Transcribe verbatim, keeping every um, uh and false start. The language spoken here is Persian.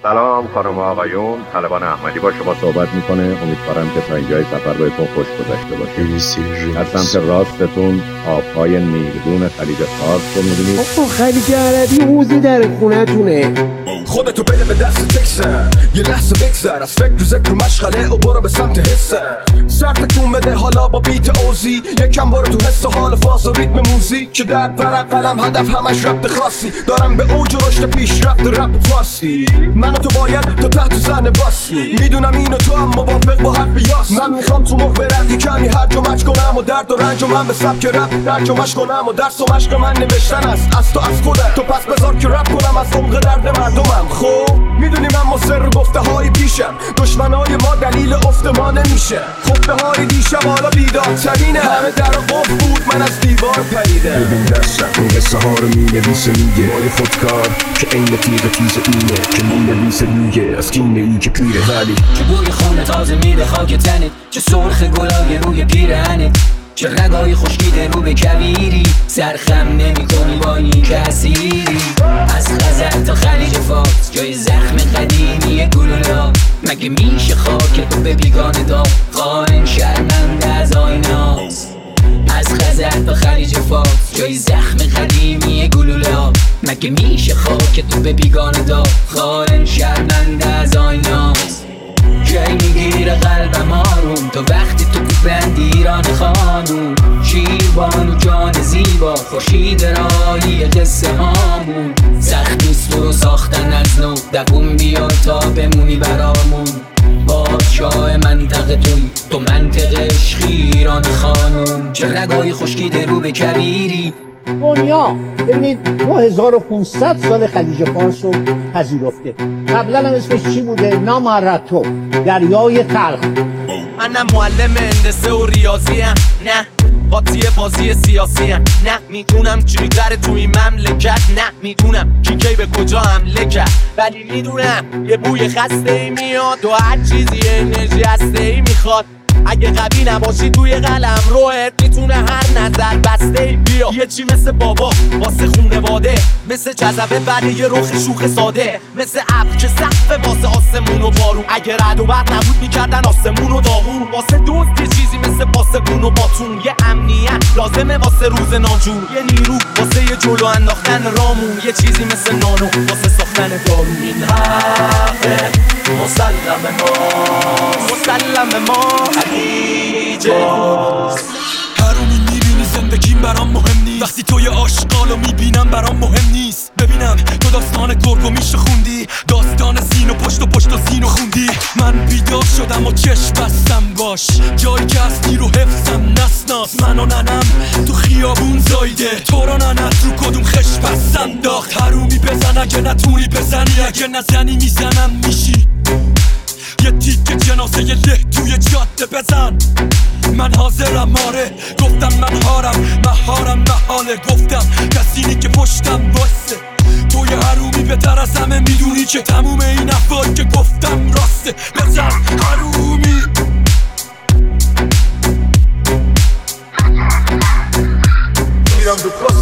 سلام خانم و آقایون، طلبان احمدی با شما صحبت میکنه. امیدوارم که تا اینجای سفر بهتون خوش گذشته باشه. از سمت راستتون آبهای نیلگون خلیج فارس رو میبینید. آقا خلیج عربی حوزی در خونتونه. خودتو بده به دست تکسر، یه لحظه بگذر از فکر و ذکر و مشغله و برو به سمت حسه. سر تکون بده حالا با بیت اوزی، یکم برو تو حس و حال فاز و ریتم موزیک که در ورق قلم هدف همش ربط خاصی. دارم به اوج و رشد پیش رفت رپ فارسی. من و تو باید تا تحت زن باسی. میدونم اینو تو هم موافق با حرف یاس. من میخوام تو مخبرت یه کمی هرج و مج کنم و درد و رنج و من به سبک رپ ترجمه‌اش کنم و درس و مشق من نوشتن است از تو از خودت. تو پس بذار که رپ کنم از عمق درد مردمم. خب میدونی من مصر گفته های پیشم، دشمنای ما دلیل افت ما نمیشه. خفته های دیشب حالا بیدارترینه، همه در قفل بود من از دیوار پریده. ببین دستم این قصه ها رو مینویسه میگه مای خودکار که این تیغ تیز اینه که مینویسه میگه از کینه ای که پیره ولی که بوی خونه تازه میده خاک تنت، که سرخ گلای روی پیرهنت، چه رگای خشکیده رو به کویری، سرخم نمی کنی با این کسیری. از خزر تا خلیج فارس جای زخم قدیمی گلولا، مگه میشه خاک تو به بیگانه داغ خائن شرمنده از آیناست. از خزر تا خلیج فارس جای زخم قدیمی گلولا، مگه میشه خاک تو به بیگانه داغ خائن شرمنده از آیناست. جای میگیره قلبم آروم تو وقتی تو بندی ایران خانوم، شیروان و جان زیبا خورشید راهی قصه هامون. سخت نیست تو رو ساختن از نو، دووم بیا تا بمونی برامون. بادشاه منطقه توی تو منطقه عشقی ایران خانوم، چه رگای خشکیده رو به کویری. دنیا ببینید دو هزار و پانصد سال خلیج فارس رو پذیرفته. قبلا هم اسمش چی بوده؟ نامرتو، دریای تلخ. منم معلم هندسه و ریاضیم، نه قاطی بازی سیاسی هم. نه میدونم چی داره تو این مملکت، نه میدونم کی کی به کجا حمله کرد، ولی میدونم یه بوی خسته ای میاد و هر چیزی انرژی هسته ای میخواد. اگه قوی نباشی توی قلم روحت میتونه هر نظر بسته ای بیا. یه چی مثل بابا واسه خونواده، مثل جذبه برای یه رخ شوخ ساده، مثل ابر که سقف واسه آسمون و بارون. اگه رد و برق نبود میکردن آسمون و داغون. واسه دوست یه چیزی مثل پاسبون و باتون، یه امنیت لازمه واسه روز ناجور، یه نیرو واسه یه جلو انداختن رامون، یه چیزی مثل نانو واسه ساختن دارو. این حقه مسلم ما، مسلم ما خلیج فارس. هرومی میبینی زندگیم برام مهم نیست، وقتی توی آشغالو میبینم برام مهم نیست. ببینم تو داستان گرگو میشه خوندی، داستان زین و پشت و پشت و زین و خوندی. من بیدار شدم و چشم بستم باش، جایی که هستی رو حفظم نسناس. من و ننم تو خیابون زایده، تو رو ننت رو کدوم خش پس انداخت. هرومی بزن اگه نتونی بزنی، اگه نزنی میزنم میشی یه تیک جنازه یه له توی جاده بزن. من حاضرم آره، گفتم من هارم مهارم محاله. گفتم کسینی که پشتم واسه توی هرومی بهتر از همه میدونی که تموم این افعال که گفتم راسته. بزن هرومی. میرم دو